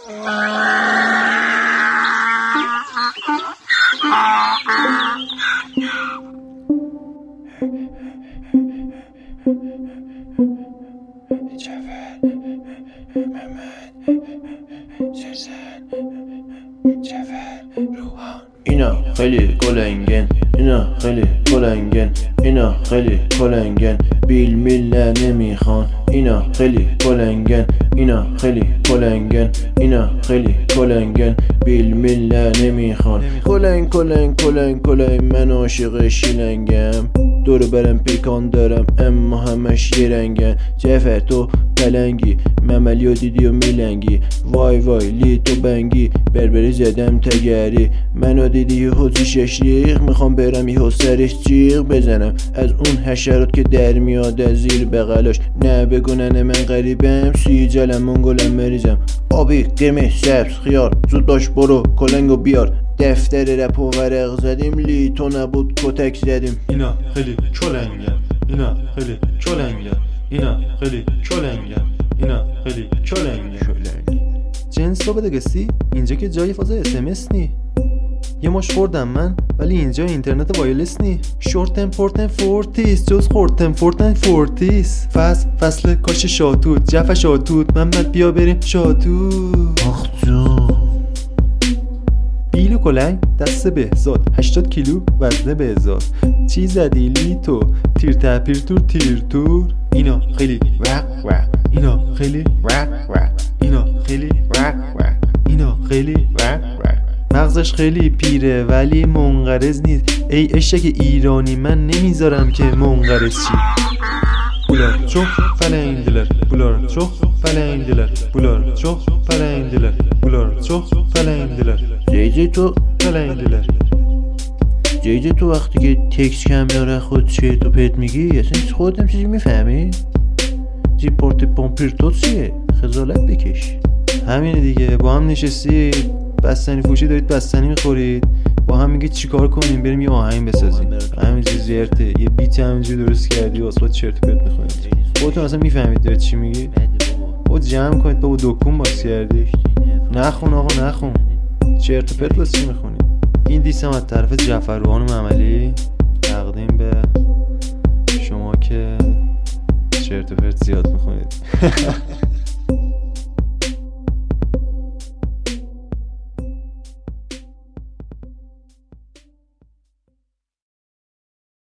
جعفر، محمد، سرسن، جعفر، روحان. اینا خیلی کلنگن، اینا خیلی کلنگن، اینا خیلی کلنگن، بیل میل نمیخوان. اینا خیلی کلنگن، اینا خیلی کلنگن، اینا خیلی کلنگن، بیل میل نمیخوان. کلنگ کلنگ کلنگ کلنگ، من عاشق شیلنگم، دور برم پیکان دارم اما همش یه رنگن. جعفر تو پلنگی، مملیو دیدی و میلنگی، وای وای لی تو بنگی، بربری زدم تگری، منو دیدی یه حوزی ششریق، میخوام برم یه سرش جیغ بزنم از اون حشرات که در میاد از زیر بغلاش. نه بگو نه من غریبم، سیجلم منگولم مریضم، آبی قرمز سبز خیار، زود باش برو کلنگو بیار، دفتر رپ و ورق زدیم، لی تو نبود کتک زدیم. اینا خیلی کلنگن، اینا خیلی کلنگن، اینا خیلی کلنگن، اینا خیلی کلنگن. جنس رو بده گسی، اینجا که جای فاز SMS نی، یه مش خوردم من ولی اینجا اینترنت وایرلس نی. شورتن پورتن فورتیس جز خورتن فورتن فورتیس. فصل کاش شاتوت، جف شاتوت، محمد بیا بریم شاتوت. آخ جون بیل و کلنگ دست بهزاد، 80 کیلو وزنه بهزاد. چی زدی لی تو، تیر تپیر تور تیر تور. اینا خیلی وق وق، اینا خیلی وق وق، اینا خیلی وق وق، اینا خیلی وق وق. مغزش خیلی پیره ولی منقرض نیست، ای اشک ایرانی من نمیذارم که منقرض چی. بولار چخ فلنگلر، بولار چخ فلنگلر، بولار چخ فلنگلر، بولار چخ فلنگلر. جیجی تو فلنگلر. جیجی تو وقتی که تکس کمیاره خود چرت و پرت میگی اصلا خودت هم چیزی میفهمی؟ جی پورت پامپیر تو چیه؟ خجالت بکش. همینه دیگه، با هم نشستی بستنی فروشی دارید بستنی میخورید، با هم میگید چیکار کنیم بریم یه آهنگ بسازیم، همینجوری زرته یه بیت همینجوری درست کردی واسه خود چرت و پرت میخونید. خودتون اصلا میفهمید دارید چی میگید؟ خود جمع کنید بابا، دکون باز کردی. نخون آقا نخون، چرت و پرت واسه چی میخونید؟ این دیسم از طرف جعفر روحان معملی تقدیم به شما که چرت و پرت زیاد میخونید.